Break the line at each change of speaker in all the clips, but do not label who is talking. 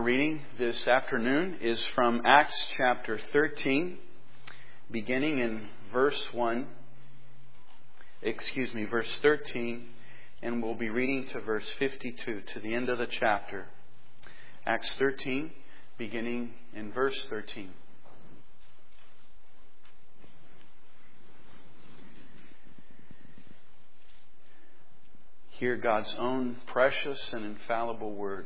Our reading this afternoon is from Acts chapter 13, beginning in verse 13, and we'll be reading to verse 52, to the end of the chapter. Acts 13, beginning in verse 13. Hear God's own precious and infallible word.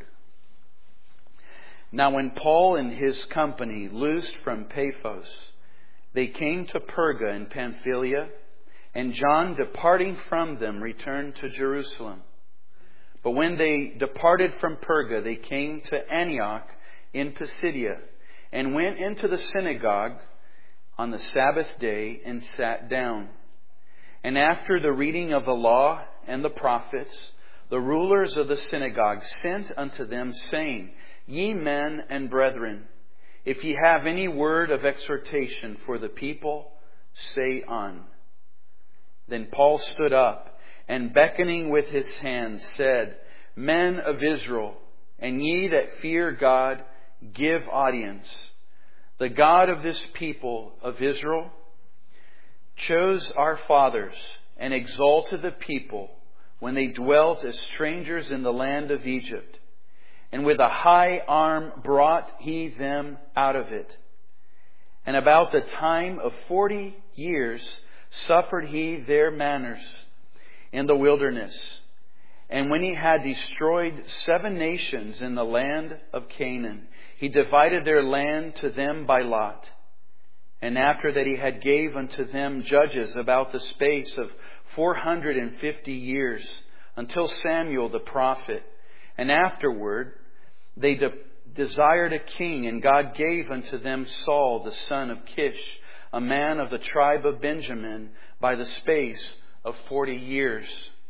Now when Paul and his company loosed from Paphos, they came to Perga in Pamphylia, and John, departing from them, returned to Jerusalem. But when they departed from Perga, they came to Antioch in Pisidia, and went into the synagogue on the Sabbath day and sat down. And after the reading of the law and the prophets, the rulers of the synagogue sent unto them, saying, Ye men and brethren, if ye have any word of exhortation for the people, say on. Then Paul stood up, and beckoning with his hand, said, Men of Israel, and ye that fear God, give audience. The God of this people of Israel chose our fathers and exalted the people when they dwelt as strangers in the land of Egypt. And with a high arm brought he them out of it. And about the time of 40 years suffered he their manners in the wilderness. And when he had destroyed 7 nations in the land of Canaan, he divided their land to them by lot. And after that he had gave unto them judges about the space of 450 years, until Samuel the prophet. And afterward they desired a king, and God gave unto them Saul the son of Kish, a man of the tribe of Benjamin, by the space of 40 years.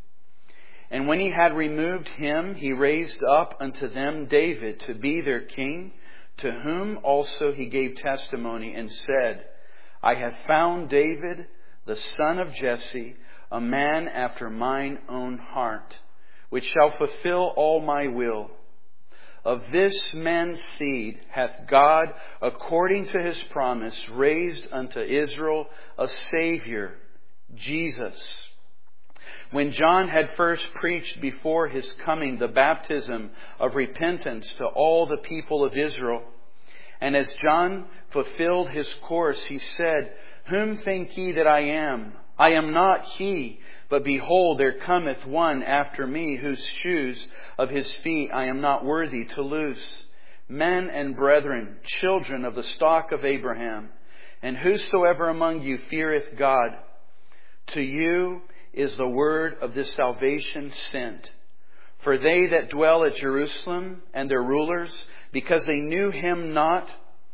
And when he had removed him, he raised up unto them David to be their king, to whom also he gave testimony and said, I have found David, the son of Jesse, a man after mine own heart, which shall fulfill all my will. Of this man's seed hath God, according to his promise, raised unto Israel a Savior, Jesus. When John had first preached before his coming the baptism of repentance to all the people of Israel, and as John fulfilled his course, he said, Whom think ye that I am? I am not he, but behold, there cometh one after me, whose shoes of his feet I am not worthy to loose. Men and brethren, children of the stock of Abraham, and whosoever among you feareth God, to you is the word of this salvation sent. For they that dwell at Jerusalem and their rulers, because they knew him not,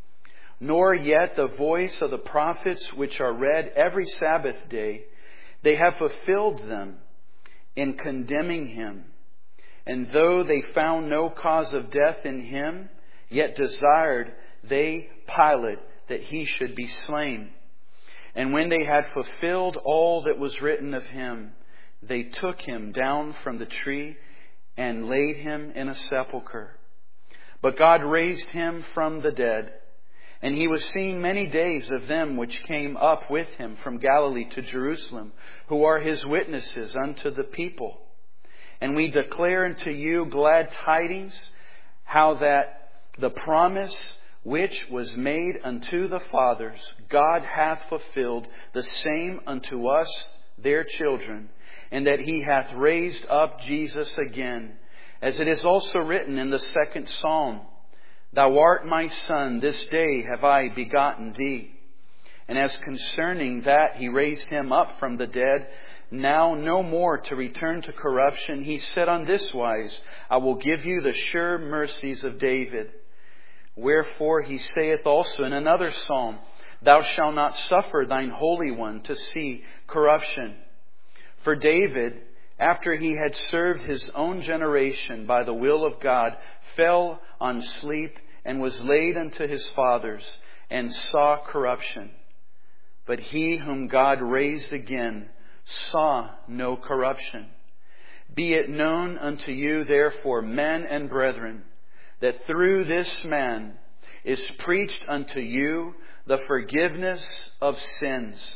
nor yet the voice of the prophets which are read every Sabbath day, they have fulfilled them in condemning him. And though they found no cause of death in him, yet desired they Pilate that he should be slain. And when they had fulfilled all that was written of him, they took him down from the tree and laid him in a sepulchre. But God raised him from the dead. And he was seen many days of them which came up with him from Galilee to Jerusalem, who are his witnesses unto the people. And we declare unto you glad tidings, how that the promise which was made unto the fathers, God hath fulfilled the same unto us, their children, and that he hath raised up Jesus again, as it is also written in the 2nd Psalm, Thou art my son, this day have I begotten thee. And as concerning that he raised him up from the dead, now no more to return to corruption, he said on this wise, I will give you the sure mercies of David. Wherefore he saith also in another psalm, Thou shalt not suffer thine Holy One to see corruption. For David, after he had served his own generation by the will of God, fell on sleep and was laid unto his fathers, and saw corruption. But he whom God raised again saw no corruption. Be it known unto you, therefore, men and brethren, that through this man is preached unto you the forgiveness of sins.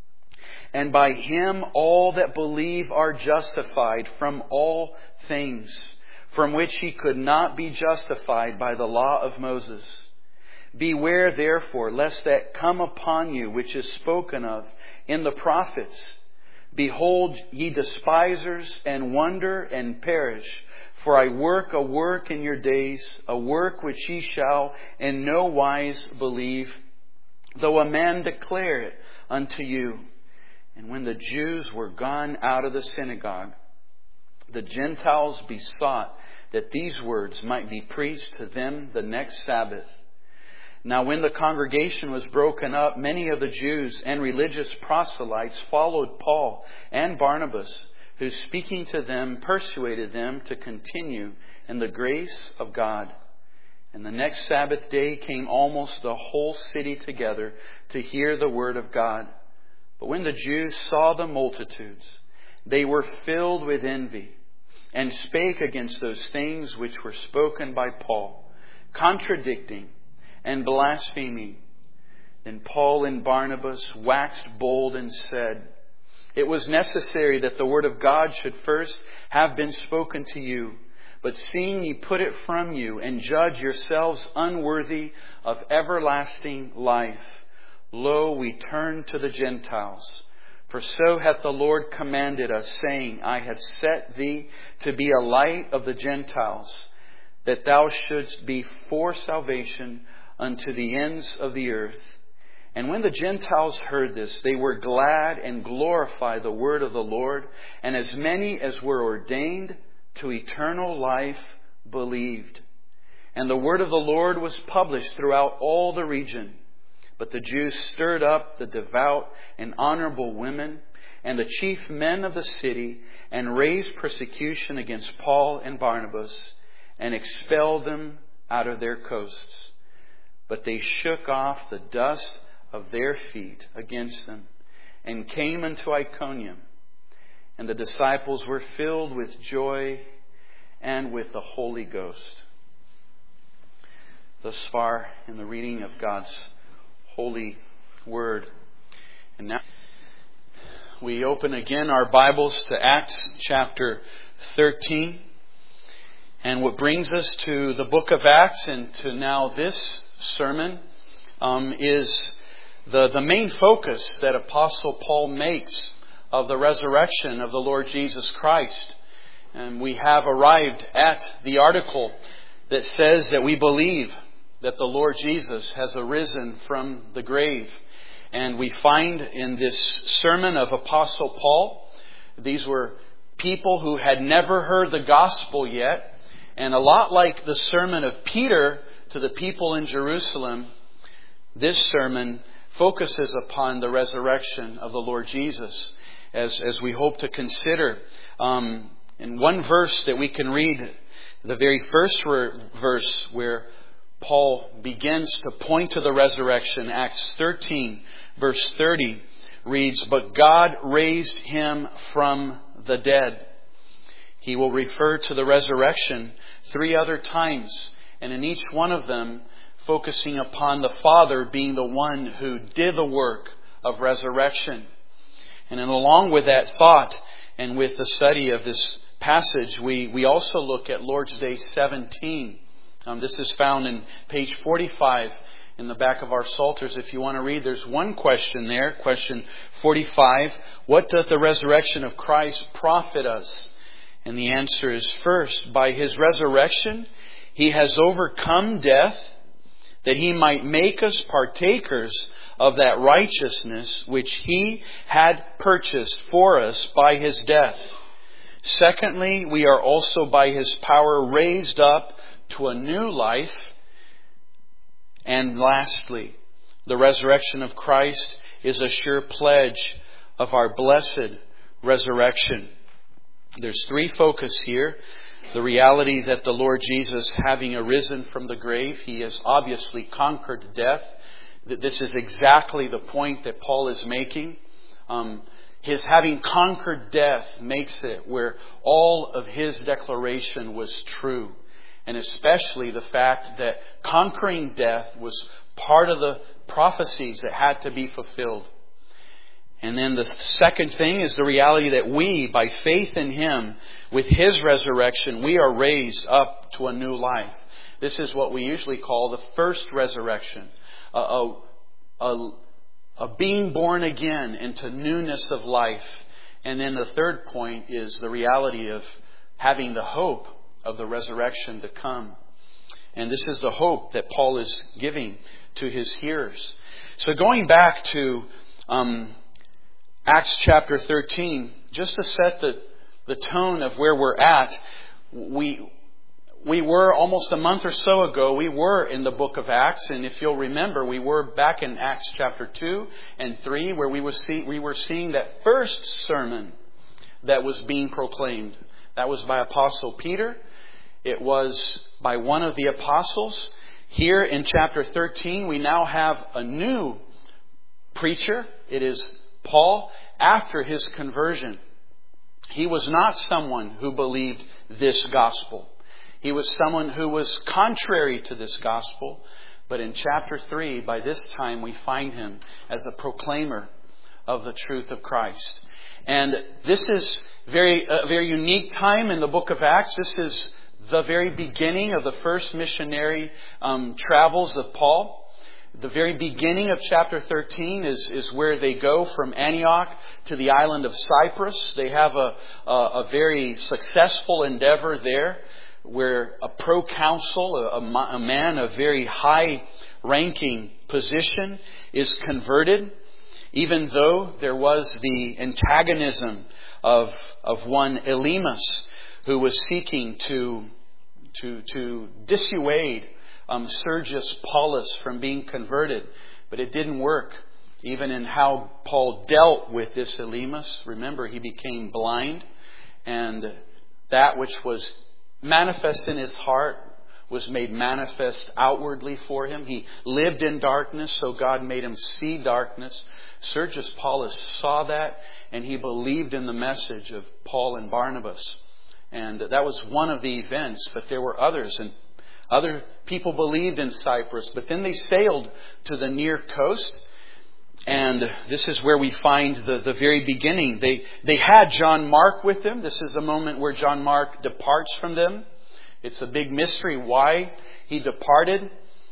And by him all that believe are justified from all things, from which he could not be justified by the law of Moses. Beware therefore, lest that come upon you which is spoken of in the prophets. Behold, ye despisers, and wonder and perish. For I work a work in your days, a work which ye shall in no wise believe, though a man declare it unto you. And when the Jews were gone out of the synagogue, the Gentiles besought that these words might be preached to them the next Sabbath. Now when the congregation was broken up, many of the Jews and religious proselytes followed Paul and Barnabas, who speaking to them persuaded them to continue in the grace of God. And the next Sabbath day came almost the whole city together to hear the word of God. But when the Jews saw the multitudes, they were filled with envy, and spake against those things which were spoken by Paul, contradicting and blaspheming. Then Paul and Barnabas waxed bold and said, It was necessary that the word of God should first have been spoken to you. But seeing ye put it from you, and judge yourselves unworthy of everlasting life, lo, we turn to the Gentiles. For so hath the Lord commanded us, saying, I have set thee to be a light of the Gentiles, that thou shouldst be for salvation unto the ends of the earth. And when the Gentiles heard this, they were glad and glorified the word of the Lord. And as many as were ordained to eternal life believed. And the word of the Lord was published throughout all the region. But the Jews stirred up the devout and honorable women and the chief men of the city, and raised persecution against Paul and Barnabas, and expelled them out of their coasts. But they shook off the dust of their feet against them, and came unto Iconium. And the disciples were filled with joy and with the Holy Ghost. Thus far in the reading of God's holy word. And now we open again our Bibles to Acts chapter 13. And what brings us to the book of Acts and to now this sermon is the main focus that Apostle Paul makes of the resurrection of the Lord Jesus Christ. And we have arrived at the article that says that we believe that the Lord Jesus has arisen from the grave. And we find in this sermon of Apostle Paul, these were people who had never heard the gospel yet. And a lot like the sermon of Peter to the people in Jerusalem, this sermon focuses upon the resurrection of the Lord Jesus, as we hope to consider. In one verse that we can read, the very first verse where Paul begins to point to the resurrection, Acts 13, verse 30, reads, But God raised him from the dead. He will refer to the resurrection 3 other times, and in each one of them focusing upon the Father being the one who did the work of resurrection. And then along with that thought and with the study of this passage, we also look at Lord's Day 17. This is found in page 45 in the back of our Psalters. If you want to read, there's one question there, question 45. What doth the resurrection of Christ profit us? And the answer is, first, by his resurrection, he has overcome death, that he might make us partakers of that righteousness which he had purchased for us by his death. Secondly, we are also by his power raised up to a new life. And lastly, the resurrection of Christ is a sure pledge of our blessed resurrection. There's 3 focus here. The reality that the Lord Jesus, having arisen from the grave, he has obviously conquered death. This is exactly the point that Paul is making. His having conquered death makes it where all of his declaration was true. And especially the fact that conquering death was part of the prophecies that had to be fulfilled. And then the second thing is the reality that we, by faith in Him, with His resurrection, we are raised up to a new life. This is what we usually call the first resurrection. A being born again into newness of life. And then the third point is the reality of having the hope of the resurrection to come. And this is the hope that Paul is giving to his hearers. So going back to Acts chapter 13, just to set the tone of where we're at, we were almost a month or so ago, we were in the book of Acts. And if you'll remember, we were back in Acts chapter 2 and 3, where we were seeing that first sermon that was being proclaimed. That was by Apostle Peter. It was by one of the apostles. Here in chapter 13, we now have a new preacher. It is Paul, after his conversion. He was not someone who believed this gospel. He was someone who was contrary to this gospel. But in chapter 3, by this time, we find him as a proclaimer of the truth of Christ. And this is a very unique time in the book of Acts. This is the very beginning of the first missionary travels of Paul. The very beginning of chapter 13 is where they go from Antioch to the island of Cyprus. They have a very successful endeavor there, where a proconsul, a man of very high-ranking position, is converted, even though there was the antagonism of one Elymas, who was seeking to dissuade Sergius Paulus from being converted. But it didn't work. Even in how Paul dealt with this Elymas, remember, he became blind, and that which was manifest in his heart was made manifest outwardly for him. He lived in darkness, so God made him see darkness. Sergius Paulus saw that, and he believed in the message of Paul and Barnabas. And that was one of the events, but there were others. And other people believed in Cyprus, but then they sailed to the near coast. And this is where we find the very beginning. They had John Mark with them. This is the moment where John Mark departs from them. It's a big mystery why he departed.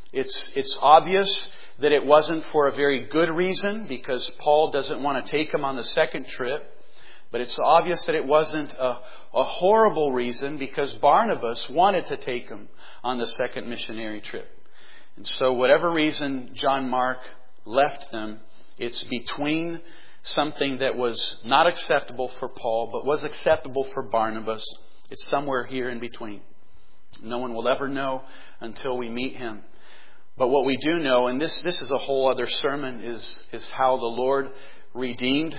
It's obvious that it wasn't for a very good reason, because Paul doesn't want to take him on the second trip. But it's obvious that it wasn't a horrible reason, because Barnabas wanted to take him on the second missionary trip. And so whatever reason John Mark left them, it's between something that was not acceptable for Paul, but was acceptable for Barnabas. It's somewhere here in between. No one will ever know until we meet him. But what we do know, and this is a whole other sermon, is how the Lord redeemed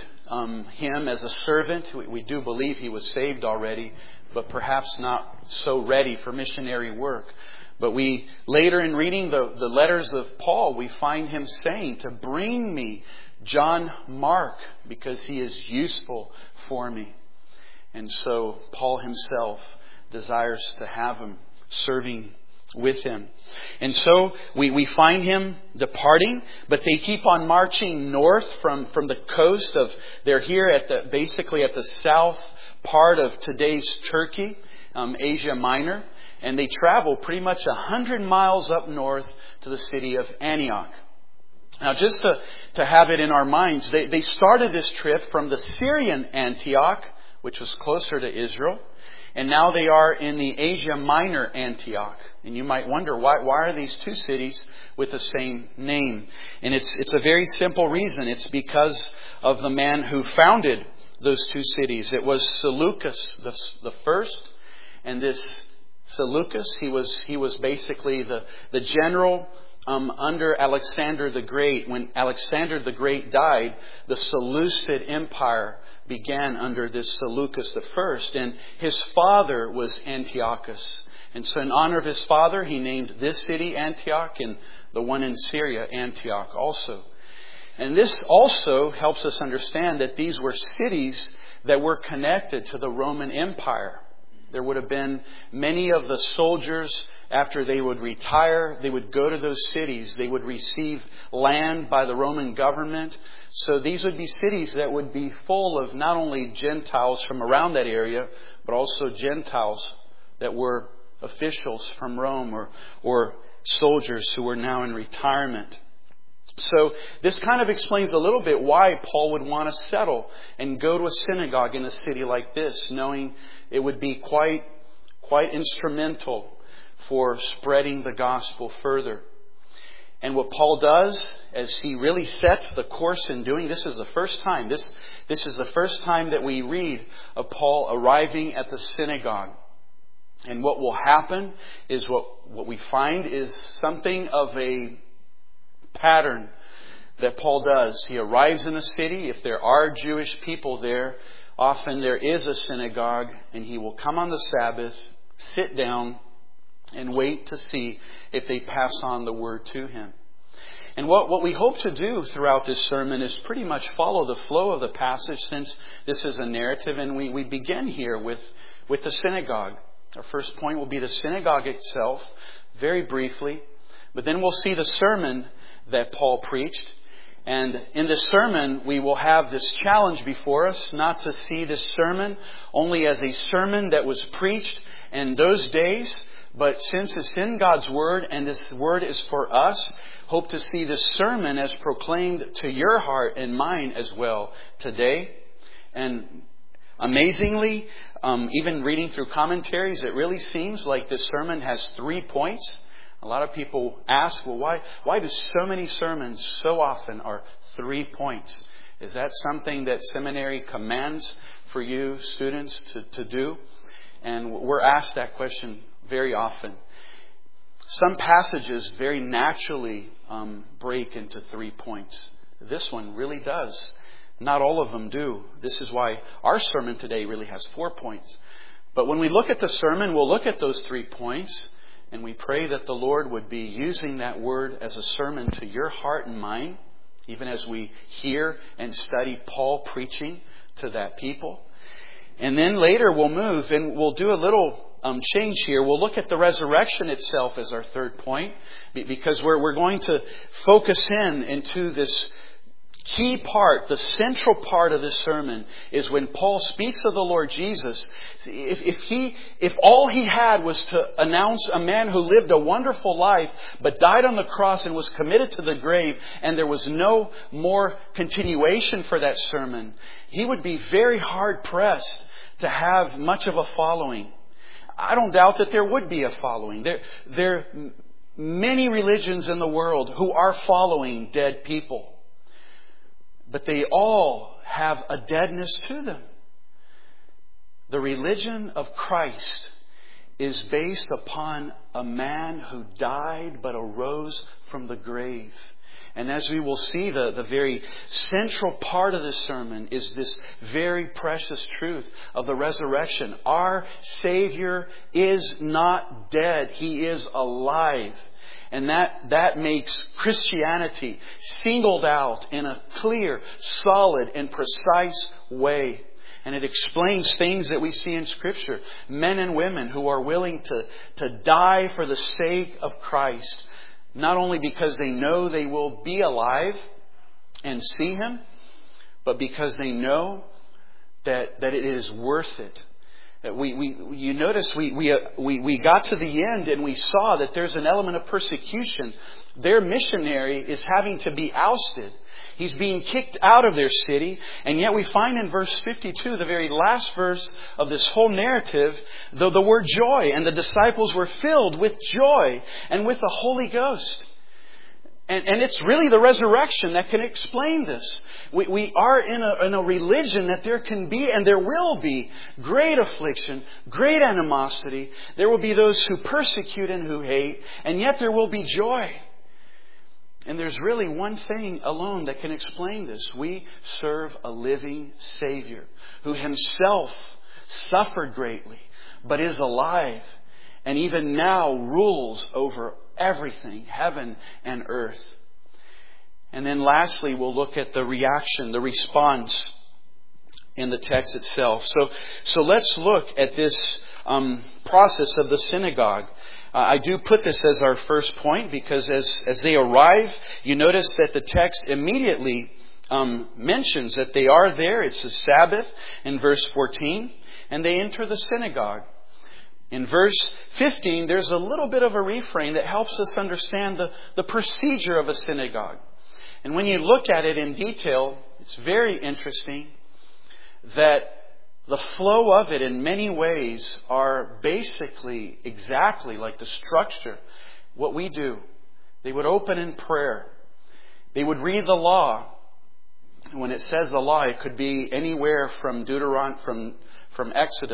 him as a servant. We do believe he was saved already, but perhaps not so ready for missionary work. But we, later in reading the letters of Paul, we find him saying to bring me John Mark, because he is useful for me. And so Paul himself desires to have him serving with him. And so we find him departing, but they keep on marching north from the coast of, they're here basically at the south part of today's Turkey, Asia Minor. And they travel pretty much 100 miles up north to the city of Antioch. Now, just to have it in our minds, they started this trip from the Syrian Antioch, which was closer to Israel. And now they are in the Asia Minor Antioch. And you might wonder, why are these two cities with the same name? And it's a very simple reason. It's because of the man who founded those two cities. It was Seleucus the first. And this Seleucus, he was basically the general under Alexander the Great. When Alexander the Great died, the Seleucid Empire began under this Seleucus the first, and his father was Antiochus. And so in honor of his father, he named this city Antioch, and the one in Syria Antioch also. And this also helps us understand that these were cities that were connected to the Roman Empire. There would have been many of the soldiers, after they would retire, they would go to those cities. They would receive land by the Roman government. So these would be cities that would be full of not only Gentiles from around that area, but also Gentiles that were officials from Rome or soldiers who were now in retirement. So this kind of explains a little bit why Paul would want to settle and go to a synagogue in a city like this, knowing it would be quite instrumental for spreading the gospel further. And what Paul does, as he really sets the course in doing, this is the first time. This is the first time that we read of Paul arriving at the synagogue. And what will happen is what we find is something of a pattern that Paul does. He arrives in a city. If there are Jewish people there, often there is a synagogue, and he will come on the Sabbath, sit down, and wait to see if they pass on the word to him. And what we hope to do throughout this sermon is pretty much follow the flow of the passage, since this is a narrative, and we begin here with the synagogue. Our first point will be the synagogue itself, very briefly. But then we'll see the sermon that Paul preached. And in this sermon, we will have this challenge before us, not to see this sermon only as a sermon that was preached in those days, but since it's in God's Word and this Word is for us, hope to see this sermon as proclaimed to your heart and mine as well today. And amazingly, even reading through commentaries, it really seems like this sermon has 3 points. A lot of people ask, well, why do so many sermons so often are 3 points? Is that something that seminary commands for you students to do? And we're asked that question very often. Some passages very naturally break into 3 points. This one really does. Not all of them do. This is why our sermon today really has 4 points. But when we look at the sermon, we'll look at those 3 points. And we pray that the Lord would be using that word as a sermon to your heart and mind, even as we hear and study Paul preaching to that people. And then later we'll move and we'll do a little change here. We'll look at the resurrection itself as our third point, because we're going to focus into this key part, the central part of this sermon is when Paul speaks of the Lord Jesus. If all he had was to announce a man who lived a wonderful life but died on the cross and was committed to the grave, and there was no more continuation for that sermon, he would be very hard pressed to have much of a following. I don't doubt that there would be a following. There are many religions in the world who are following dead people. But they all have a deadness to them. The religion of Christ is based upon a man who died but arose from the grave. And as we will see, the very central part of this sermon is this very precious truth of the resurrection. Our Savior is not dead. He is alive. And that makes Christianity singled out in a clear, solid, and precise way. And it explains things that we see in Scripture. Men and women who are willing to die for the sake of Christ. Not only because they know they will be alive and see Him, but because they know that it is worth it. You notice we got to the end and we saw that there's an element of persecution. Their missionary is having to be ousted. He's being kicked out of their city. And yet we find in verse 52, the very last verse of this whole narrative, the word joy. And the disciples were filled with joy and with the Holy Ghost. And it's really the resurrection that can explain this. We are in a religion that there can be and there will be great affliction, great animosity. There will be those who persecute and who hate, and yet there will be joy. And there's really one thing alone that can explain this. We serve a living Savior who Himself suffered greatly, but is alive, and even now rules over everything, heaven and earth. And then lastly, we'll look at the reaction, the response in the text itself. So let's look at this process of the synagogue. I do put this as our first point because as they arrive, you notice that the text immediately mentions that they are there. It's the Sabbath in verse 14, and they enter the synagogue. In verse 15, there's a little bit of a refrain that helps us understand the procedure of a synagogue. And when you look at it in detail, it's very interesting that the flow of it in many ways are basically exactly like the structure, what we do. They would open in prayer. They would read the law. And when it says the law, it could be anywhere from from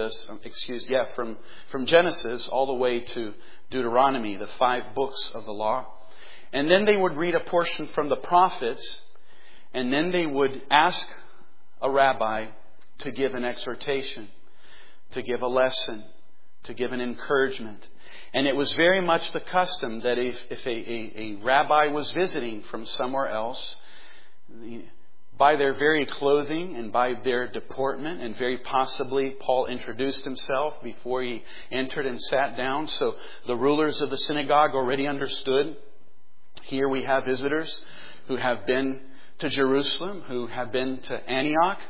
Genesis all the way to Deuteronomy, the 5 books of the law. And then they would read a portion from the prophets, and then they would ask a rabbi to give an exhortation, to give a lesson, to give an encouragement. And it was very much the custom that if a rabbi was visiting from somewhere else, by their very clothing and by their deportment, and very possibly Paul introduced himself before he entered and sat down, so the rulers of the synagogue already understood. Here we have visitors who have been to Jerusalem, who have been to Antioch.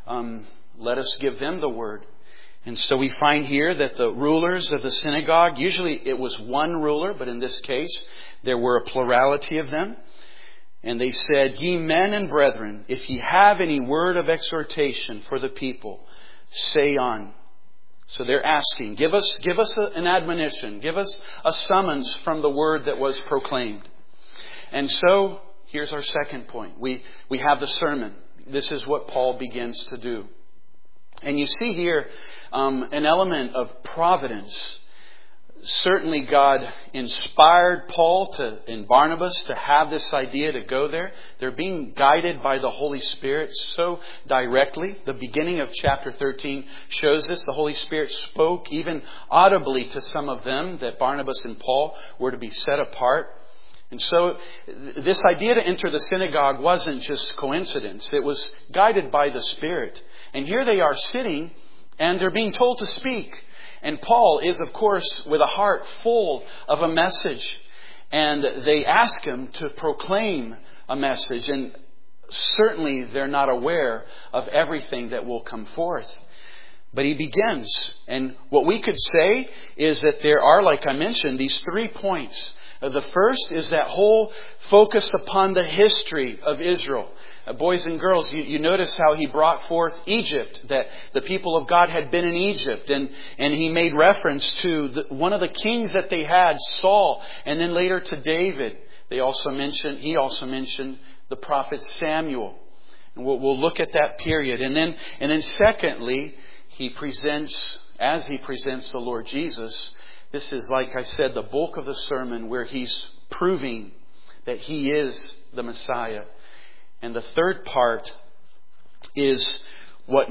Let us give them the word. And so we find here that the rulers of the synagogue, usually it was one ruler, but in this case there were a plurality of them. And they said, "Ye men and brethren, if ye have any word of exhortation for the people, say on." So they're asking, give us an admonition, give us a summons from the word that was proclaimed. And so here's our second point. We have the sermon. This is what Paul begins to do. And you see here an element of providence. Certainly God inspired Paul and Barnabas to have this idea to go there. They're being guided by the Holy Spirit so directly. The beginning of chapter 13 shows this. The Holy Spirit spoke even audibly to some of them that Barnabas and Paul were to be set apart. And so this idea to enter the synagogue wasn't just coincidence. It was guided by the Spirit. And here they are sitting and they're being told to speak. And Paul is, of course, with a heart full of a message. And they ask him to proclaim a message. And certainly they're not aware of everything that will come forth. But he begins. And what we could say is that there are, like I mentioned, these 3 points. The first is that whole focus upon the history of Israel. Boys and girls, you notice how he brought forth Egypt, that the people of God had been in Egypt. And he made reference to one of the kings that they had, Saul, and then later to David. He also mentioned the prophet Samuel. And we'll look at that period. And then secondly, he presents the Lord Jesus. This is, like I said, the bulk of the sermon where he's proving that he is the Messiah. And the third part is what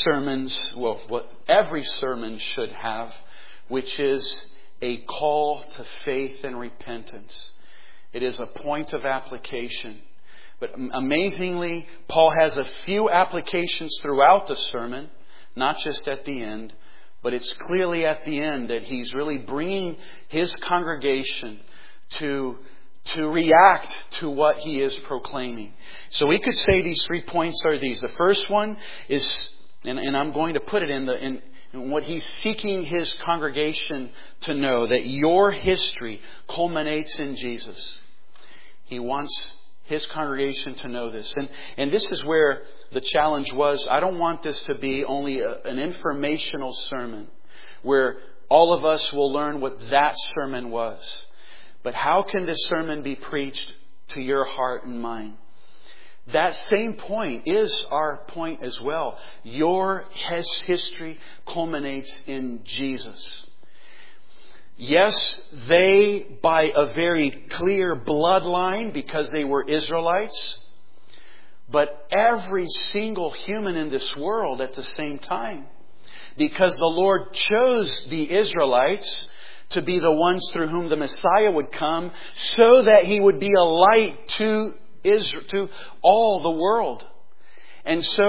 every sermon should have, which is a call to faith and repentance. It is a point of application. But amazingly, Paul has a few applications throughout the sermon, not just at the end. But it's clearly at the end that he's really bringing his congregation to react to what he is proclaiming. So we could say these 3 points are these. The first one is, and I'm going to put it in what he's seeking his congregation to know, that your history culminates in Jesus. He wants his congregation to know this. And this is where the challenge was. I don't want this to be only an informational sermon where all of us will learn what that sermon was. But how can this sermon be preached to your heart and mind? That same point is our point as well. Your history culminates in Jesus. Yes, they, by a very clear bloodline, because they were Israelites, but every single human in this world at the same time. Because the Lord chose the Israelites to be the ones through whom the Messiah would come, so that He would be a light to Israel, to all the world. And so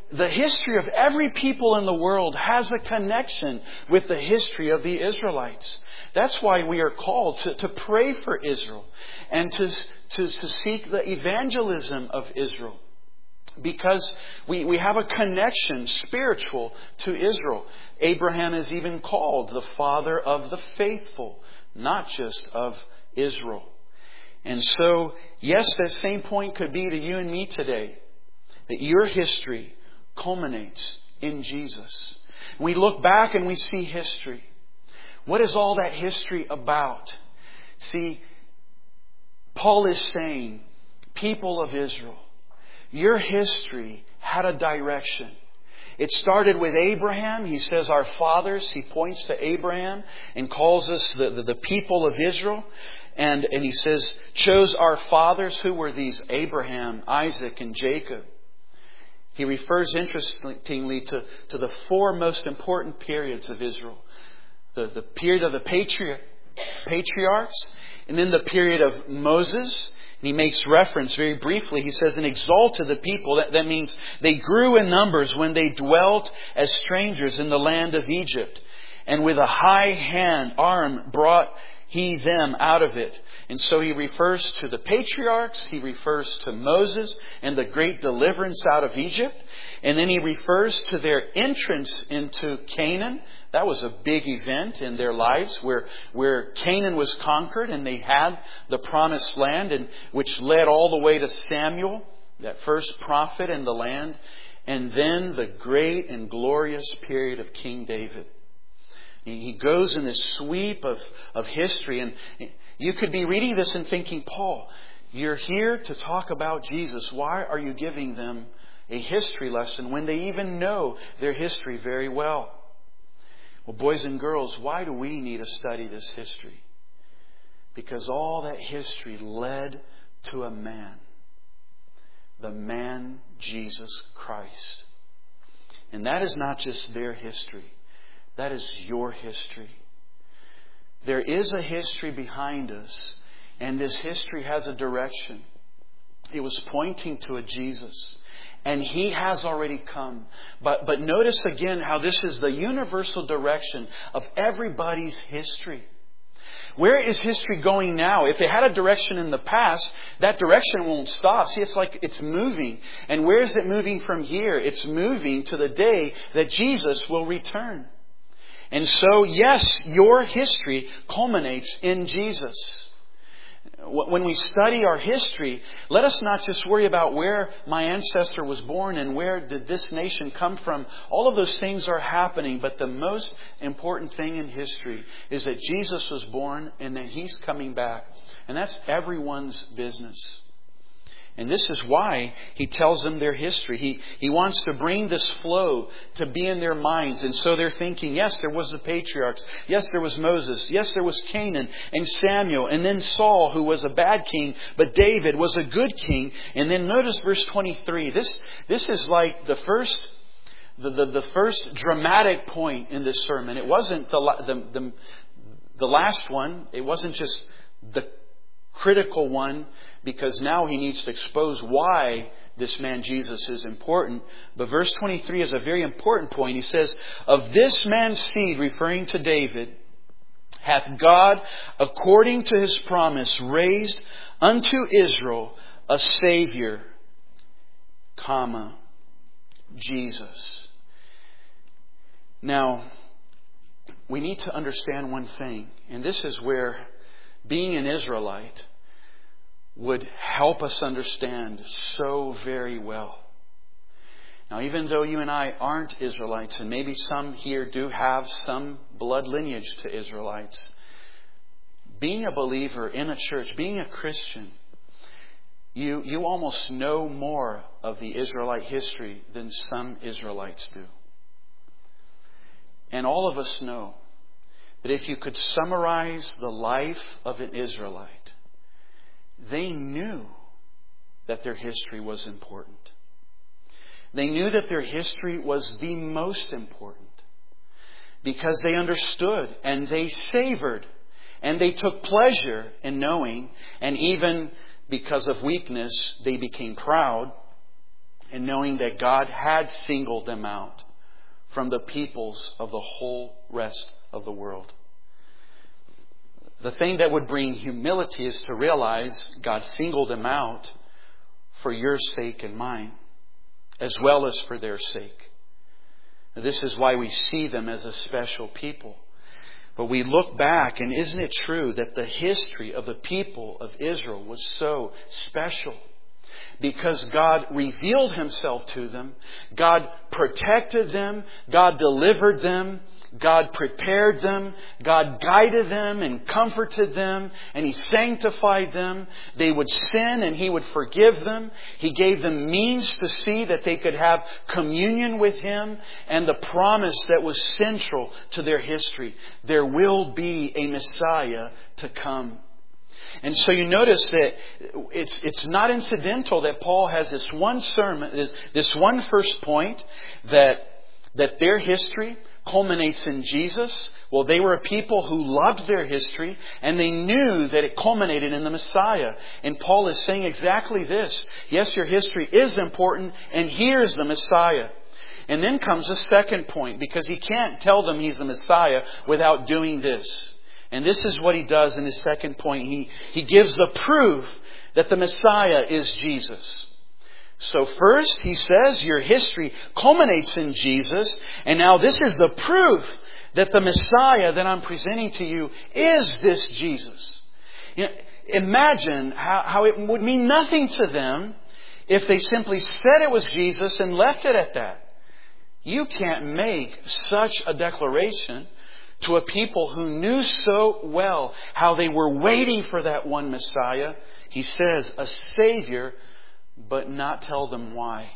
the history of every people in the world has a connection with the history of the Israelites. That's why we are called to pray for Israel and to seek the evangelism of Israel. Because we have a connection spiritual to Israel. Abraham is even called the father of the faithful, not just of Israel. And so, yes, that same point could be to you and me today. That your history culminates in Jesus. We look back and we see history. What is all that history about? See, Paul is saying, people of Israel, your history had a direction. It started with Abraham. He says our fathers. He points to Abraham and calls us the people of Israel. And he says, chose our fathers. Who were these? Abraham, Isaac, and Jacob. He refers interestingly to the four most important periods of Israel. The period of the patriarchs, and then the period of Moses. And he makes reference very briefly. He says, and exalted the people. That means they grew in numbers when they dwelt as strangers in the land of Egypt. And with a high arm brought He them out of it. And so he refers to the patriarchs. He refers to Moses and the great deliverance out of Egypt. And then he refers to their entrance into Canaan. That was a big event in their lives where Canaan was conquered and they had the promised land, and which led all the way to Samuel, that first prophet in the land. And then the great and glorious period of King David. He goes in this sweep of history. And you could be reading this and thinking, Paul, you're here to talk about Jesus. Why are you giving them a history lesson when they even know their history very well? Well, boys and girls, why do we need to study this history? Because all that history led to a man. The man, Jesus Christ. And that is not just their history. That is your history. There is a history behind us, and this history has a direction. It was pointing to a Jesus, and He has already come. But notice again how this is the universal direction of everybody's history. Where is history going now? If it had a direction in the past, that direction won't stop. See, it's like it's moving. And where is it moving from here? It's moving to the day that Jesus will return. And so, yes, your history culminates in Jesus. When we study our history, let us not just worry about where my ancestor was born and where did this nation come from. All of those things are happening, but the most important thing in history is that Jesus was born and that He's coming back. And that's everyone's business. And this is why He tells them their history. He wants to bring this flow to be in their minds. And so they're thinking, yes, there was the patriarchs. Yes, there was Moses. Yes, there was Canaan and Samuel. And then Saul, who was a bad king. But David was a good king. And then notice verse 23. This is like the first dramatic point in this sermon. It wasn't the last one. It wasn't just the critical one, because now he needs to expose why this man Jesus is important. But verse 23 is a very important point. He says, of this man's seed, referring to David, hath God, according to His promise, raised unto Israel a Savior, Jesus. Now, we need to understand one thing, and this is where being an Israelite would help us understand so very well. Now, even though you and I aren't Israelites, and maybe some here do have some blood lineage to Israelites, being a believer in a church, being a Christian, you almost know more of the Israelite history than some Israelites do. And all of us know that if you could summarize the life of an Israelite, they knew that their history was important. They knew that their history was the most important because they understood and they savored and they took pleasure in knowing, and even because of weakness, they became proud and knowing that God had singled them out from the peoples of the whole rest of the world. The thing that would bring humility is to realize God singled them out for your sake and mine, as well as for their sake. This is why we see them as a special people. But we look back, and isn't it true that the history of the people of Israel was so special? Because God revealed Himself to them, God protected them, God delivered them, God prepared them, God guided them and comforted them, and He sanctified them. They would sin and He would forgive them. He gave them means to see that they could have communion with Him, and the promise that was central to their history: there will be a Messiah to come. And so you notice that it's not incidental that Paul has this one sermon, this one first point, that their history culminates in Jesus. Well, they were a people who loved their history, and they knew that it culminated in the Messiah. And Paul is saying exactly this. Yes, your history is important, and here's the Messiah. And then comes a second point, because he can't tell them He's the Messiah without doing this. And this is what he does in his second point. He gives the proof that the Messiah is Jesus. So first, he says, your history culminates in Jesus. And now this is the proof that the Messiah that I'm presenting to you is this Jesus. You know, imagine how it would mean nothing to them if they simply said it was Jesus and left it at that. You can't make such a declaration to a people who knew so well how they were waiting for that one Messiah. He says, a Savior, but not tell them why.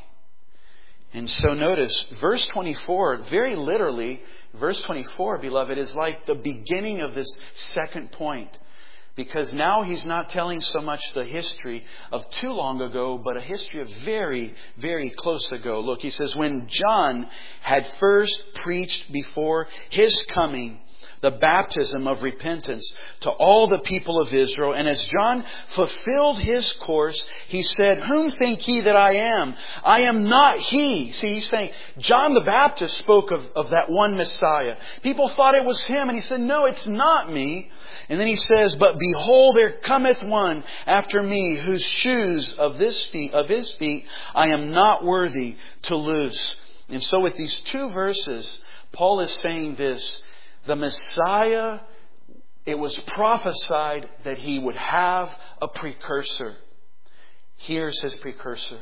And so notice, verse 24, very literally, verse 24, beloved, is like the beginning of this second point. Because now he's not telling so much the history of too long ago, but a history of very, very close ago. Look, he says, when John had first preached before his coming the baptism of repentance to all the people of Israel, and as John fulfilled his course, he said, whom think ye that I am? I am not he. See, he's saying, John the Baptist spoke of that one Messiah. People thought it was him, and he said, no, it's not me. And then he says, but behold, there cometh one after me, whose shoes of his feet I am not worthy to loose. And so with these two verses, Paul is saying this: the Messiah, it was prophesied that He would have a precursor. Here's His precursor.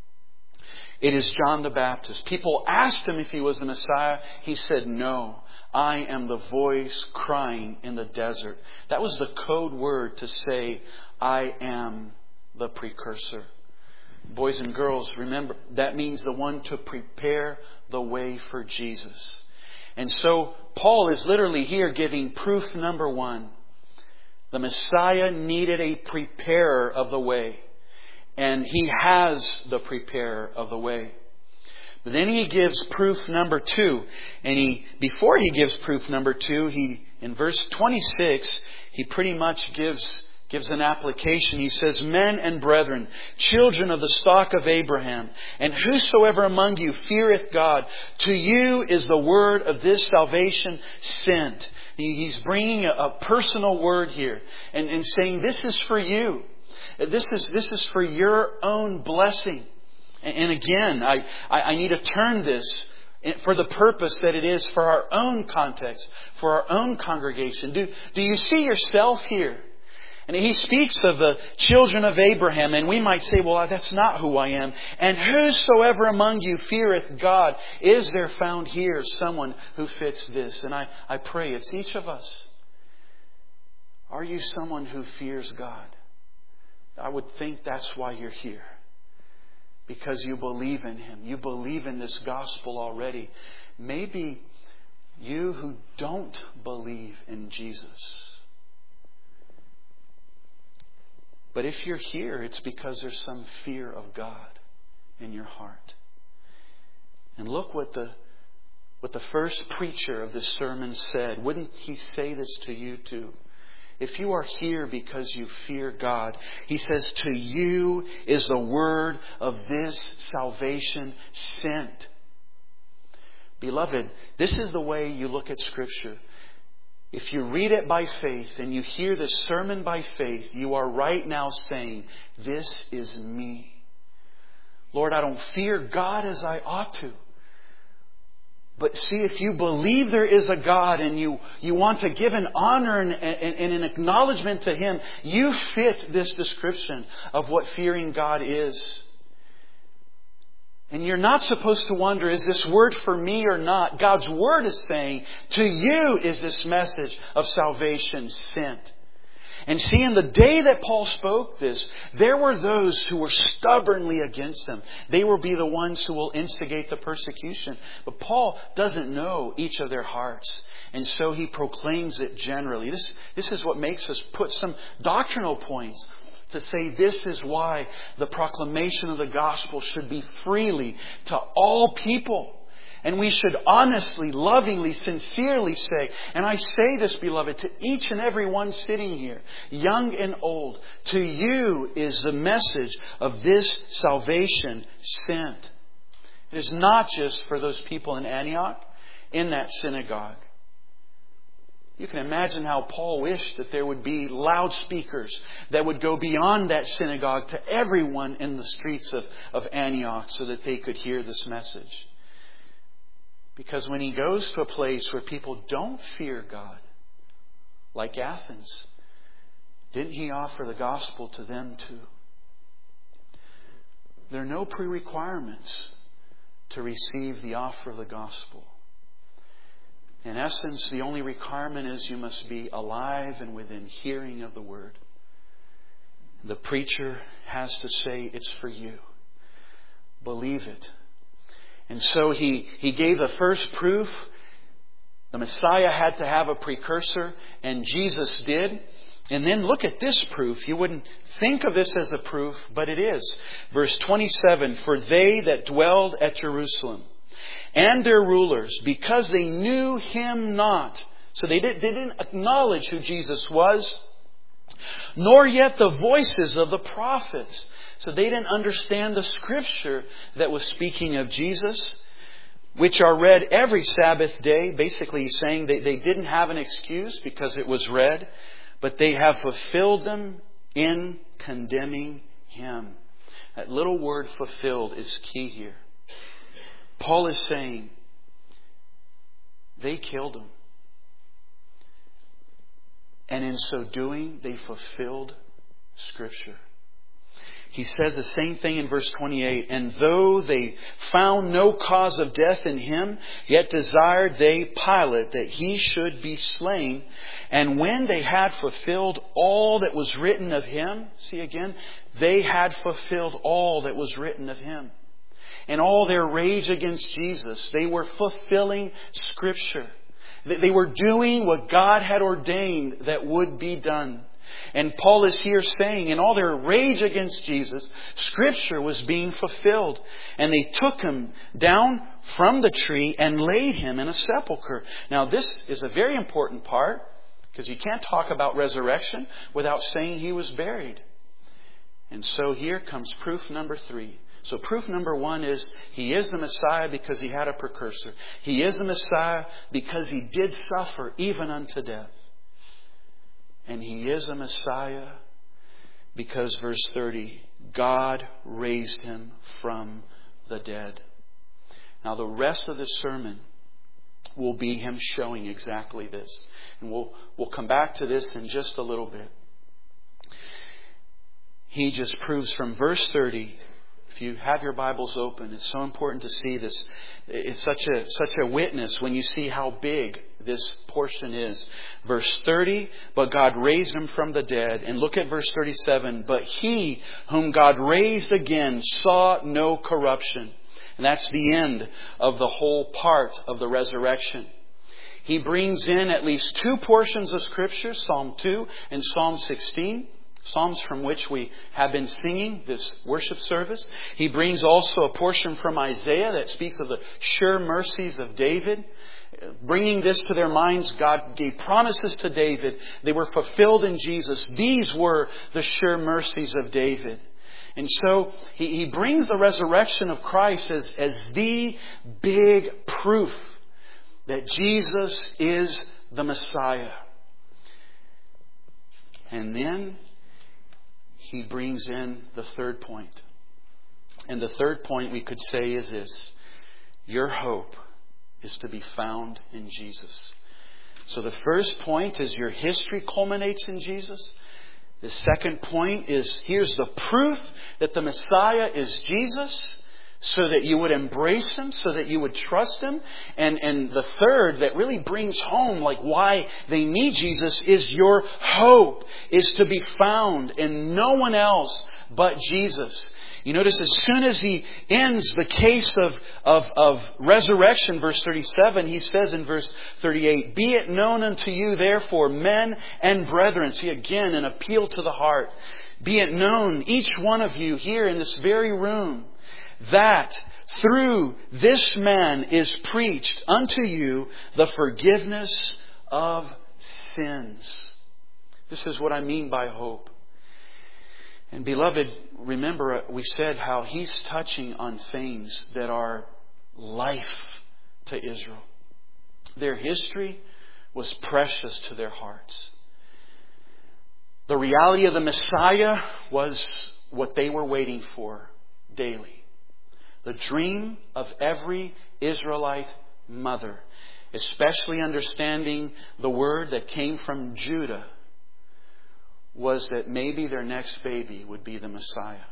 It is John the Baptist. People asked Him if He was the Messiah. He said, no, I am the voice crying in the desert. That was the code word to say, I am the precursor. Boys and girls, remember, that means the one to prepare the way for Jesus. And so Paul is literally here giving proof number one. The Messiah needed a preparer of the way. And He has the preparer of the way. But then he gives proof number two. And before he gives proof number two, in verse 26, he pretty much gives an application. He says, men and brethren, children of the stock of Abraham, and whosoever among you feareth God, to you is the word of this salvation sent. He's bringing a personal word here and saying, this is for you. This is for your own blessing. And again, I need to turn this for the purpose that it is for our own context, for our own congregation. Do you see yourself here? And he speaks of the children of Abraham, and we might say, well, that's not who I am. And whosoever among you feareth God, is there found here someone who fits this? And I pray it's each of us. Are you someone who fears God? I would think that's why you're here. Because you believe in Him. You believe in this gospel already. Maybe you who don't believe in Jesus. But if you're here, it's because there's some fear of God in your heart. And look what the first preacher of this sermon said. Wouldn't he say this to you too? if you are here because you fear God, He says, to you is the word of this salvation sent. Beloved, this is the way you look at Scripture. If you read it by faith and you hear this sermon by faith, you are right now saying, this is me. Lord, I don't fear God as I ought to. But see, if you believe there is a God and you want to give an honor and an acknowledgement to Him, you fit this description of what fearing God is. And you're not supposed to wonder, is this word for me or not? God's Word is saying, to you is this message of salvation sent. And see, in the day that Paul spoke this, there were those who were stubbornly against him. They will be the ones who will instigate the persecution. But Paul doesn't know each of their hearts. And so he proclaims it generally. This is what makes us put some doctrinal points to say this is why the proclamation of the gospel should be freely to all people. And we should honestly, lovingly, sincerely say, and I say this, beloved, to each and every one sitting here, young and old, to you is the message of this salvation sent. It is not just for those people in Antioch, in that synagogue. You can imagine how Paul wished that there would be loudspeakers that would go beyond that synagogue to everyone in the streets of Antioch so that they could hear this message. Because when he goes to a place where people don't fear God, like Athens, didn't he offer the gospel to them too? There are no pre-requirements to receive the offer of the gospel. In essence, the only requirement is you must be alive and within hearing of the word. The preacher has to say, it's for you. Believe it. And so he gave the first proof. The Messiah had to have a precursor, and Jesus did. And then look at this proof. You wouldn't think of this as a proof, but it is. Verse 27, for they that dwelled at Jerusalem and their rulers, because they knew Him not. So they didn't acknowledge who Jesus was, nor yet the voices of the prophets. So they didn't understand the Scripture that was speaking of Jesus, which are read every Sabbath day. Basically, he's saying they didn't have an excuse because it was read, but they have fulfilled them in condemning Him. That little word fulfilled is key here. Paul is saying they killed Him. And in so doing, they fulfilled Scripture. He says the same thing in verse 28. And though they found no cause of death in Him, yet desired they Pilate that He should be slain. And when they had fulfilled all that was written of Him, see again, they had fulfilled all that was written of Him. And all their rage against Jesus, they were fulfilling Scripture. They were doing what God had ordained that would be done. And Paul is here saying, in all their rage against Jesus, Scripture was being fulfilled. And they took Him down from the tree and laid Him in a sepulcher. Now this is a very important part, because you can't talk about resurrection without saying He was buried. And so here comes proof number 3. So proof number 1 is He is the Messiah because He had a precursor. He is the Messiah because He did suffer even unto death. And He is a Messiah because, verse 30, God raised Him from the dead. Now the rest of this sermon will be Him showing exactly this. And we'll come back to this in just a little bit. He just proves from verse 30. If you have your Bibles open, it's so important to see this. It's such a witness when you see how big this portion is. Verse 30, but God raised Him from the dead. And look at verse 37. But He whom God raised again saw no corruption. And that's the end of the whole part of the resurrection. He brings in at least 2 portions of Scripture, Psalm 2 and Psalm 16. Psalms from which we have been singing this worship service. He brings also a portion from Isaiah that speaks of the sure mercies of David. Bringing this to their minds, God gave promises to David. They were fulfilled in Jesus. These were the sure mercies of David. And so he brings the resurrection of Christ as the big proof that Jesus is the Messiah. And then he brings in the third point. And the third point we could say is this: your hope is to be found in Jesus. So the first point is your history culminates in Jesus. The second point is here's the proof that the Messiah is Jesus, so that you would embrace Him, so that you would trust Him. And the third that really brings home like why they need Jesus is your hope is to be found in no one else but Jesus. You notice as soon as he ends the case of resurrection, verse 37, he says in verse 38, "Be it known unto you, therefore, men and brethren." See, again, an appeal to the heart. Be it known, each one of you here in this very room, that through this man is preached unto you the forgiveness of sins. This is what I mean by hope. And beloved, remember we said how he's touching on things that are life to Israel. Their history was precious to their hearts. The reality of the Messiah was what they were waiting for daily. The dream of every Israelite mother, especially understanding the word that came from Judah, was that maybe their next baby would be the Messiah.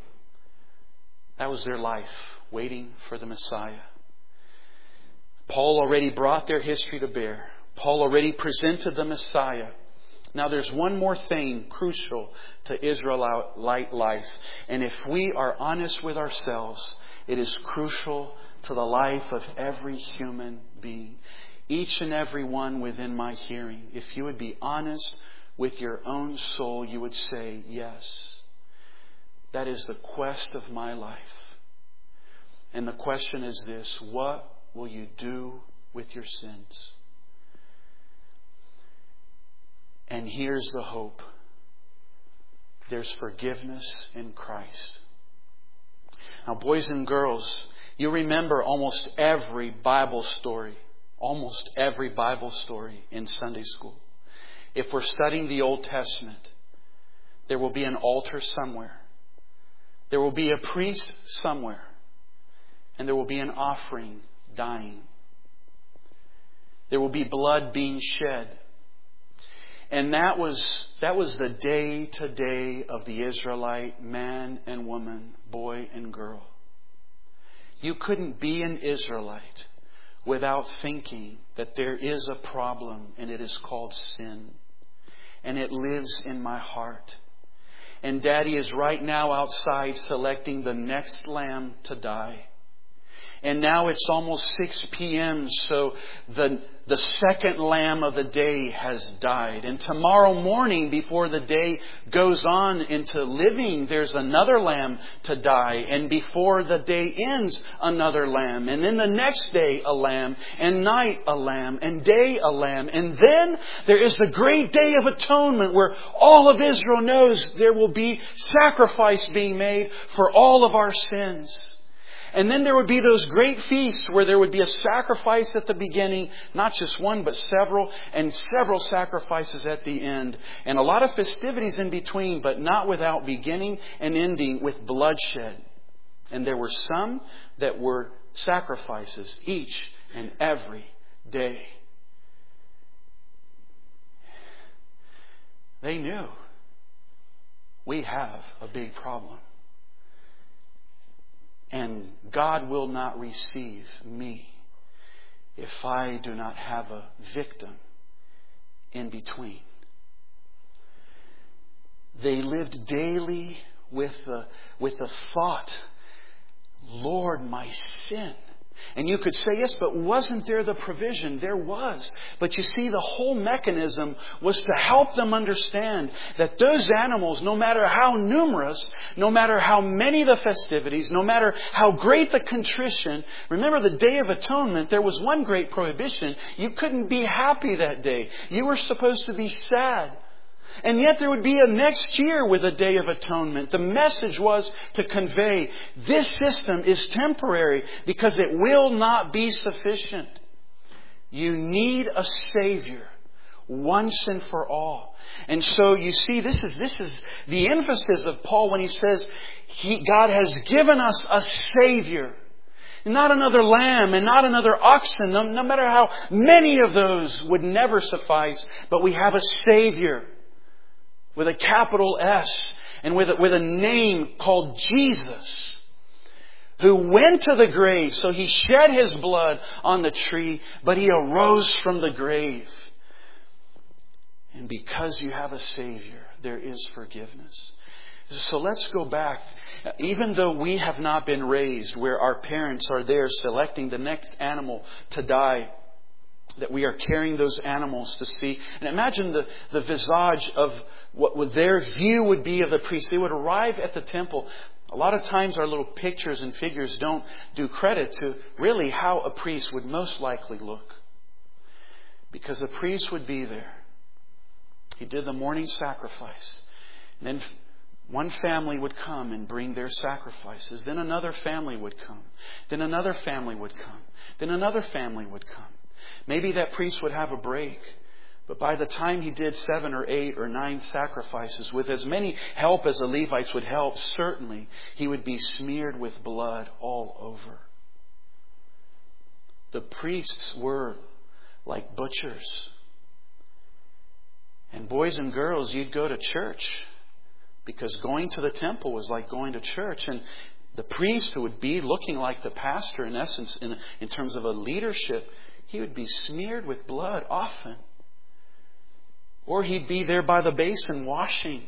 That was their life, waiting for the Messiah. Paul already brought their history to bear. Paul already presented the Messiah. Now there's one more thing crucial to Israelite life. And if we are honest with ourselves, it is crucial to the life of every human being. Each and every one within my hearing. If you would be honest with your own soul, you would say, yes, that is the quest of my life. And the question is this: what will you do with your sins? And here's the hope. There's forgiveness in Christ. Now, boys and girls, you remember almost every Bible story in Sunday school. If we're studying the Old Testament, there will be an altar somewhere. There will be a priest somewhere. And there will be an offering dying. There will be blood being shed. And that was the day-to-day of the Israelite man and woman, boy and girl. You couldn't be an Israelite without thinking that there is a problem, and it is called sin. And it lives in my heart. And Daddy is right now outside selecting the next lamb to die. And now it's almost 6 p.m. So the second lamb of the day has died. And tomorrow morning, before the day goes on into living, there's another lamb to die. And before the day ends, another lamb. And then the next day, a lamb. And night, a lamb. And day, a lamb. And then there is the great day of atonement, where all of Israel knows there will be sacrifice being made for all of our sins. And then there would be those great feasts where there would be a sacrifice at the beginning, not just one, but several, and several sacrifices at the end. And a lot of festivities in between, but not without beginning and ending with bloodshed. And there were some that were sacrifices each and every day. They knew we have a big problem. And God will not receive me if I do not have a victim in between. They lived daily with the thought, Lord, my sin And you could say, yes, but wasn't there the provision? There was. But you see, the whole mechanism was to help them understand that those animals, no matter how numerous, no matter how many the festivities, no matter how great the contrition, remember the Day of Atonement, there was one great prohibition. You couldn't be happy that day. You were supposed to be sad. And yet there would be a next year with a Day of Atonement. The message was to convey, this system is temporary because it will not be sufficient. You need a Savior once and for all. And so you see, this is the emphasis of Paul when he says, God has given us a Savior. Not another lamb and not another oxen. No matter how many of those would never suffice. But we have a Savior. With a capital S and with a name called Jesus, who went to the grave. So He shed His blood on the tree, but He arose from the grave. And because you have a Savior, there is forgiveness. So let's go back. Even though we have not been raised where our parents are there selecting the next animal to die, that we are carrying those animals to see. And imagine the visage of what their view would be of the priest. They would arrive at the temple. A lot of times our little pictures and figures don't do credit to really how a priest would most likely look. Because the priest would be there. He did the morning sacrifice. And then one family would come and bring their sacrifices. Then another family would come. Then another family would come. Then another family would come. Maybe that priest would have a break. But by the time he did 7 or 8 or 9 sacrifices, with as many help as the Levites would help, certainly he would be smeared with blood all over. The priests were like butchers. And boys and girls, you'd go to church because going to the temple was like going to church. And the priest, who would be looking like the pastor in essence in terms of a leadership, he would be smeared with blood often. Or he'd be there by the basin washing.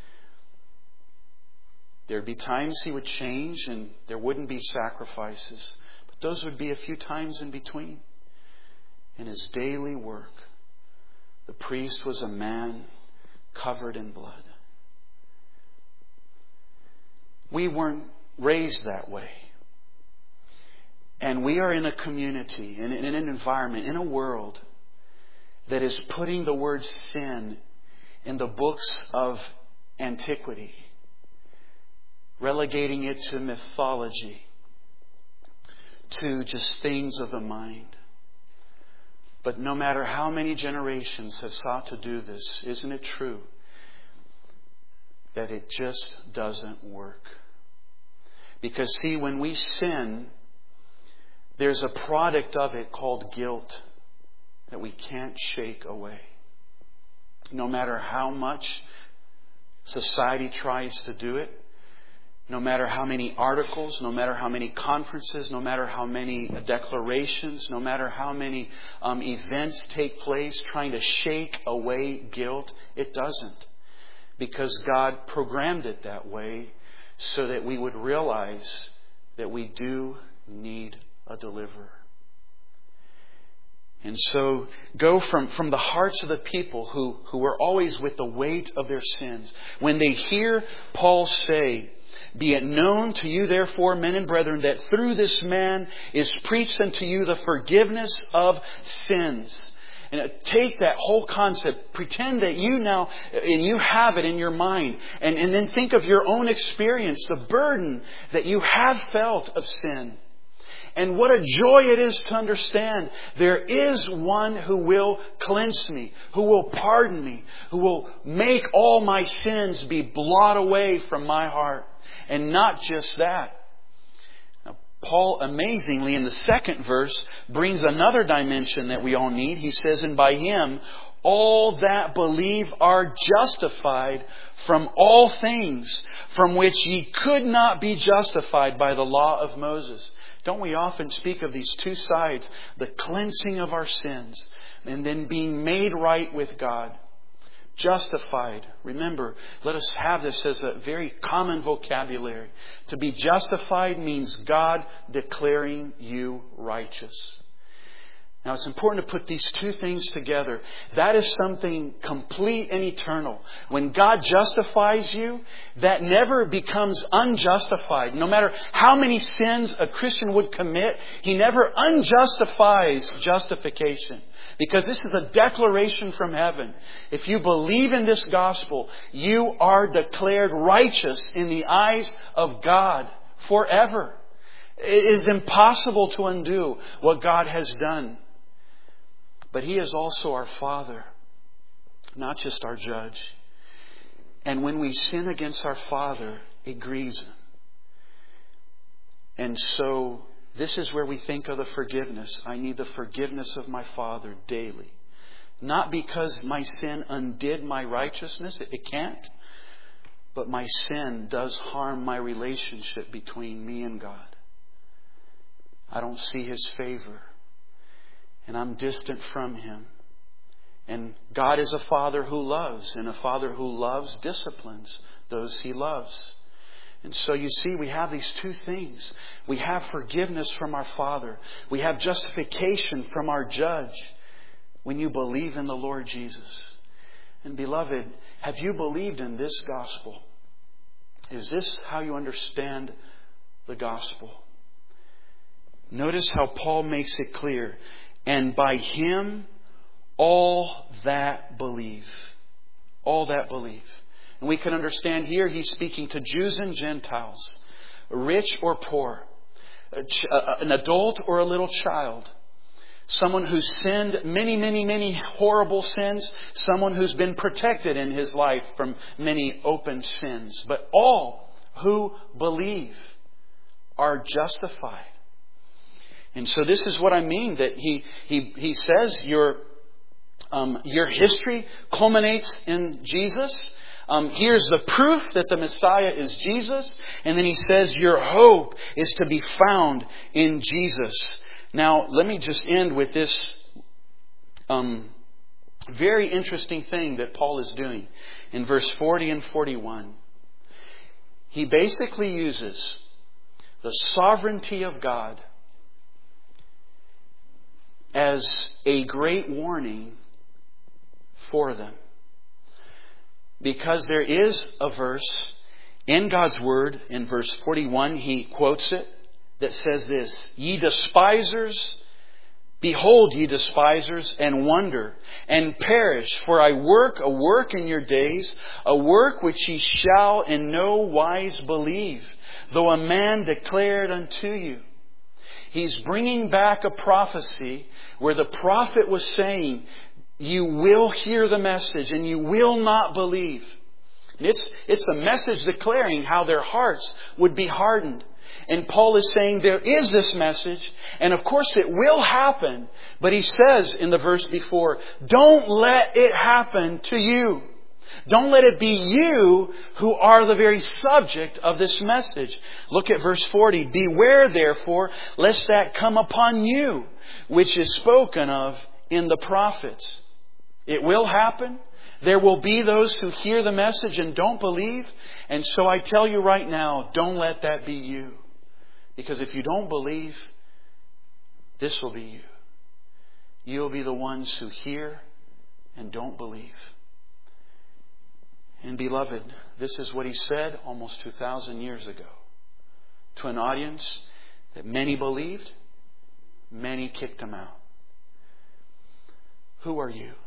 There'd be times he would change and there wouldn't be sacrifices. But those would be a few times in between. In his daily work, the priest was a man covered in blood. We weren't raised that way. And we are in a community, in an environment, in a world that is putting the word sin in the books of antiquity, relegating it to mythology, to just things of the mind. But no matter how many generations have sought to do this, isn't it true that it just doesn't work? Because see, when we sin, there's a product of it called guilt that we can't shake away. No matter how much society tries to do it, no matter how many articles, no matter how many conferences, no matter how many declarations, no matter how many events take place trying to shake away guilt, it doesn't. Because God programmed it that way so that we would realize that we do need a deliverer. And so go from the hearts of the people who are always with the weight of their sins. When they hear Paul say, "Be it known to you therefore, men and brethren, that through this man is preached unto you the forgiveness of sins." And take that whole concept, pretend that you now, and you have it in your mind, and then think of your own experience, the burden that you have felt of sin. And what a joy it is to understand there is one who will cleanse me, who will pardon me, who will make all my sins be blotted away from my heart. And not just that. Now, Paul, amazingly, in the second verse, brings another dimension that we all need. He says, "And by Him, all that believe are justified from all things from which ye could not be justified by the law of Moses." Don't we often speak of these two sides, the cleansing of our sins and then being made right with God?
Justified. Remember, let us have this as a very common vocabulary. To be justified means God declaring you righteous. Now, it's important to put these two things together. That is something complete and eternal. When God justifies you, that never becomes unjustified. No matter how many sins a Christian would commit, He never unjustifies justification. Because this is a declaration from heaven. If you believe in this gospel, you are declared righteous in the eyes of God forever. It is impossible to undo what God has done. But He is also our Father, not just our judge. And when we sin against our Father, it grieves Him. And so this is where we think of the forgiveness. I need the forgiveness of my Father daily. Not because my sin undid my righteousness. It can't. But my sin does harm my relationship between me and God. I don't see His favor. And I'm distant from Him. And God is a Father who loves. And a Father who loves disciplines those He loves. And so you see, we have these two things. We have forgiveness from our Father. We have justification from our Judge when you believe in the Lord Jesus. And beloved, have you believed in this gospel? Is this how you understand the gospel? Notice how Paul makes it clear. And by Him, all that believe. All that believe. And we can understand here He's speaking to Jews and Gentiles, rich or poor, an adult or a little child, someone who's sinned many horrible sins, someone who's been protected in his life from many open sins. But all who believe are justified. And so this is what I mean, that he says your history culminates in Jesus. Here's the proof that the Messiah is Jesus. And then he says your hope is to be found in Jesus. Now, let me just end with this very interesting thing that Paul is doing in verse 40 and 41. He basically uses the sovereignty of God as a great warning for them. Because there is a verse in God's Word, in verse 41, he quotes it, that says this: Ye despisers, behold ye despisers, and wonder, and perish, for I work a work in your days, a work which ye shall in no wise believe, though a man declared unto you. He's bringing back a prophecy where the prophet was saying, you will hear the message and you will not believe. It's a message declaring how their hearts would be hardened. And Paul is saying there is this message, and of course it will happen. But he says in the verse before, don't let it happen to you. Don't let it be you who are the very subject of this message. Look at verse 40. Beware therefore, lest that come upon you, which is spoken of in the prophets. It will happen. There will be those who hear the message and don't believe. And so I tell you right now, don't let that be you. Because if you don't believe, this will be you. You'll be the ones who hear and don't believe. And beloved, this is what he said almost 2,000 years ago to an audience that many believed, many kicked him out. Who are you?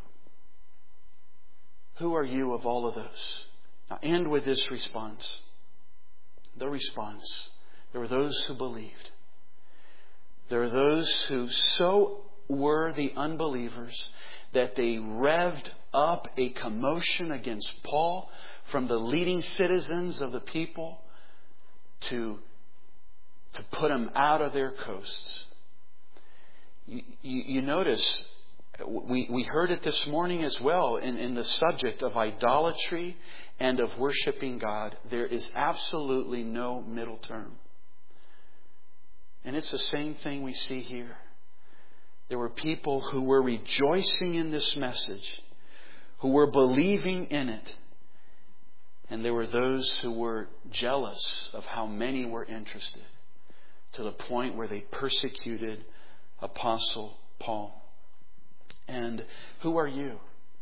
Who are you of all of those? Now end with this response. The response. There were those who believed. There are those who so were the unbelievers that they revved up a commotion against Paul from the leading citizens of the people to put him out of their coasts. You notice, we heard it this morning as well in the subject of idolatry and of worshiping God. There is absolutely no middle term. And it's the same thing we see here. There were people who were rejoicing in this message, who were believing in it. And there were those who were jealous of how many were interested, to the point where they persecuted Apostle Paul. And who are you?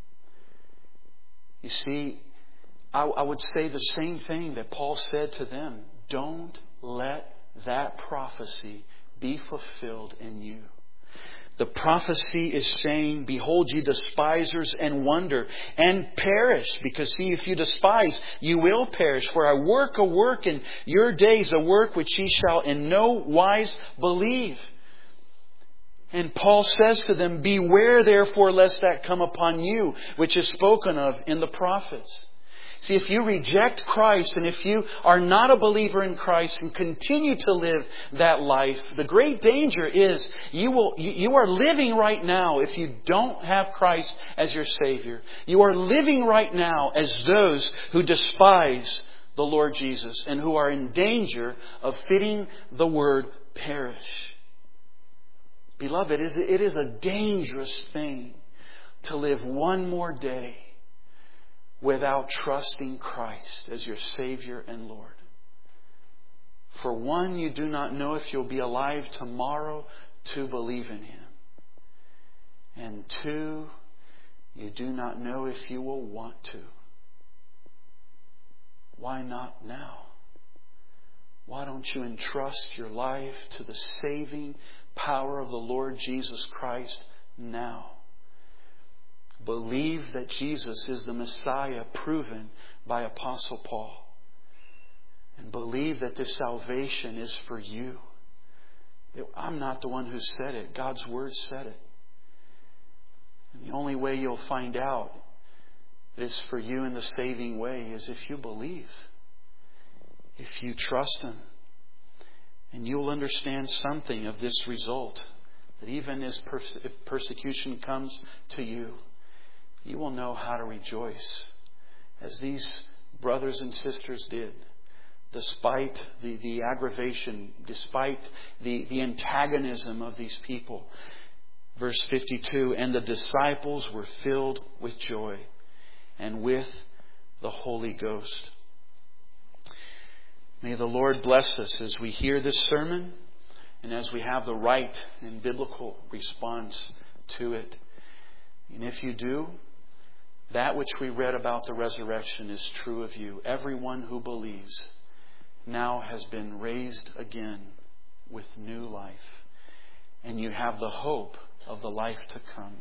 You see, I would say the same thing that Paul said to them. Don't let that prophecy be fulfilled in you. The prophecy is saying, behold, ye despisers, and wonder, and perish. Because see, if you despise, you will perish. For I work a work in your days, a work which ye shall in no wise believe. And Paul says to them, beware therefore lest that come upon you, which is spoken of in the prophets. See, if you reject Christ and if you are not a believer in Christ and continue to live that life, the great danger is you are living right now, if you don't have Christ as your Savior, you are living right now as those who despise the Lord Jesus and who are in danger of fitting the word perish. Beloved, it is a dangerous thing to live one more day without trusting Christ as your Savior and Lord. For one, you do not know if you'll be alive tomorrow to believe in Him. And two, you do not know if you will want to. Why not now? Why don't you entrust your life to the saving power of the Lord Jesus Christ now? Believe that Jesus is the Messiah proven by Apostle Paul. And believe that this salvation is for you. I'm not the one who said it. God's Word said it. And the only way you'll find out that it's for you in the saving way is if you believe. If you trust Him. And you'll understand something of this result. That even as if persecution comes to you, you will know how to rejoice, as these brothers and sisters did, despite the aggravation, despite the antagonism of these people. Verse 52, and the disciples were filled with joy and with the Holy Ghost. May the Lord bless us as we hear this sermon and as we have the right and biblical response to it. And if you do, that which we read about the resurrection is true of you. Everyone who believes now has been raised again with new life. And you have the hope of the life to come.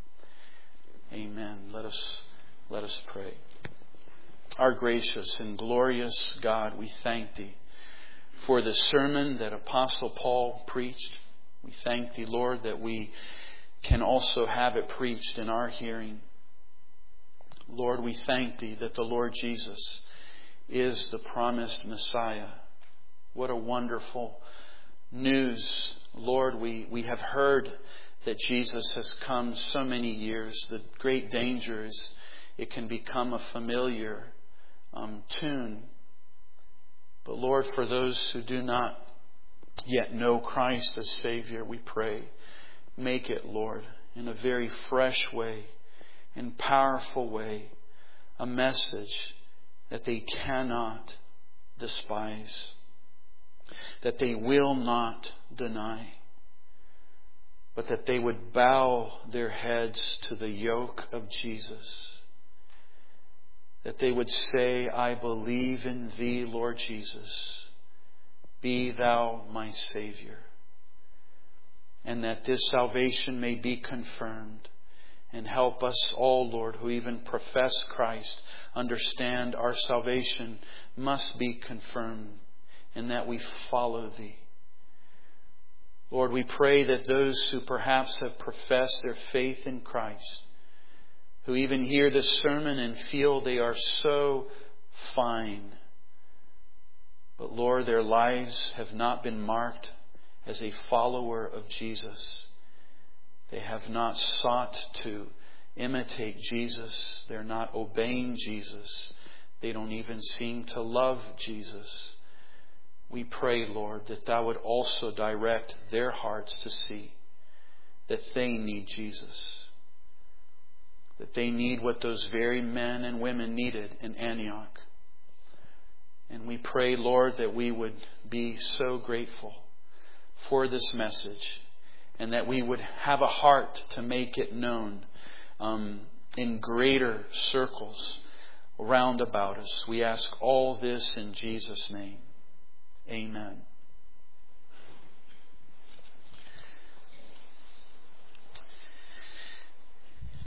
Amen. Let us pray. Our gracious and glorious God, we thank Thee for the sermon that Apostle Paul preached. We thank Thee, Lord, that we can also have it preached in our hearing. Lord, we thank Thee that the Lord Jesus is the promised Messiah. What a wonderful news. Lord, we have heard that Jesus has come so many years. The great danger is it can become a familiar tune. But Lord, for those who do not yet know Christ as Savior, we pray, make it, Lord, in a very fresh way, in powerful way, a message that they cannot despise, that they will not deny, but that they would bow their heads to the yoke of Jesus, that they would say, I believe in Thee, Lord Jesus, be Thou my Savior, and that this salvation may be confirmed. And help us all, Lord, who even profess Christ, understand our salvation must be confirmed and that we follow Thee. Lord, we pray that those who perhaps have professed their faith in Christ, who even hear this sermon and feel they are so fine, but Lord, their lives have not been marked as a follower of Jesus. They have not sought to imitate Jesus. They're not obeying Jesus. They don't even seem to love Jesus. We pray, Lord, that Thou would also direct their hearts to see that they need Jesus. that they need what those very men and women needed in Antioch. And we pray, Lord, that we would be so grateful for this message, and that we would have a heart to make it known in greater circles round about us. We ask all this in Jesus' name. Amen.